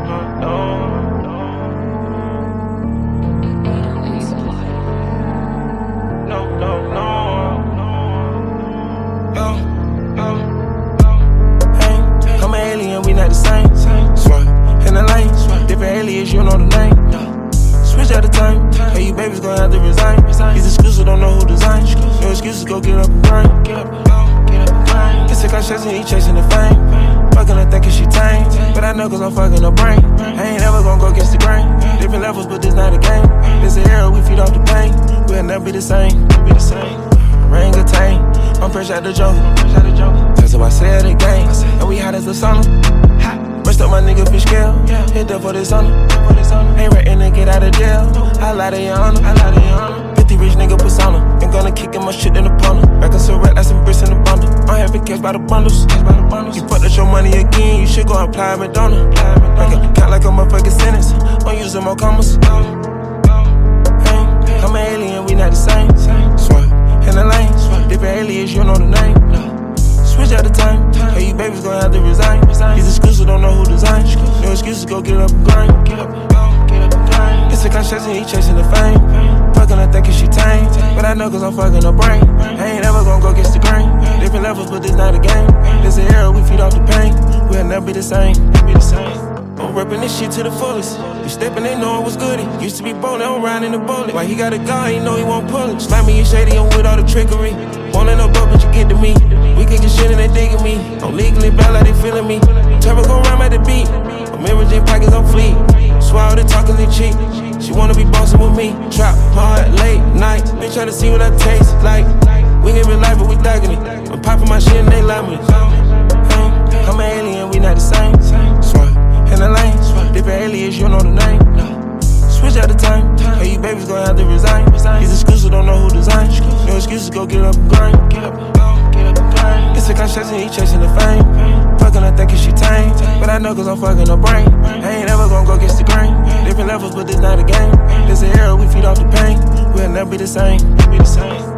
I'm an alien, we not the same. Swerve in the lane, different alias, you know the name. Switch out the time, hey, you babies gon' have to resign. These excuses don't know who designed. No excuses, go get up and grind. It's a shots and he chasing the fame. Fucking her thinking she tame, but I know cause I'm fucking her brain. I ain't ever gon' go against the grain. Different levels, but this not a game. This an era, we feed off the pain. We'll never be the same. Rain good tame, I'm fresh out the jungle. That's how I said it again. And we hot as the sauna. Rest up my nigga fish scale. Hit up for this honor. Ain't ratting to get out of jail. I lie to your honor. 50 rich nigga persona. Ain't gonna kick in my shit in the punter. Back on some red, like some bricks in the bundle. I'm having cash by the bundles. You fucked up your money again. You should go apply at Madonna. Make a count like a motherfucking sentence. I'm using more commas. I'm an alien, we not the same. Swerve in the lane. Different alias, you know the name. Switch out the time, hey, you babies gon' have to resign. These excuses don't know who designed. No excuses, go get up and grind. It's a shots and he chasing the fame. Fucking her thinking she tame, but I know cause I'm fucking her brain. I ain't ever gon' go against the grain. Different levels, but this not a game. This an era, we feed off the pain. We'll never be the same. I'm reppin' this shit to the fullest. You steppin', they know it was goody. Used to be bowling, I'm riding the bullet. Why he got a gun, he know he won't pull it. Slimy and shady, I'm with all the trickery. Wantin' no butt, but you get to me. We can get shit and they digging me. I'm legally bad like they feeling me. Turbo gon' rhyme at the beat. I'm in J pockets on fleek. Swallow the talking they cheap. She wanna be bossing with me. Trap hard, late night. They tryna see what I taste like. We ain't real life, but we thuggin' it. I'm poppin' my shit and they love me. I'm an alien, we not the same. Swerve in the lane, different alias, you know the name. Switch out the time, hey, you babies gon' have to resign. These excuses don't know who designed. No excuses, go get up and grind. It's a shots and he chasing the fame. Fucking her thinking she tame, but I know cause I'm fucking her brain. I ain't ever gon' go against the grain. Different levels, but this not a game. This an era, we feed off the pain. We'll never be the same.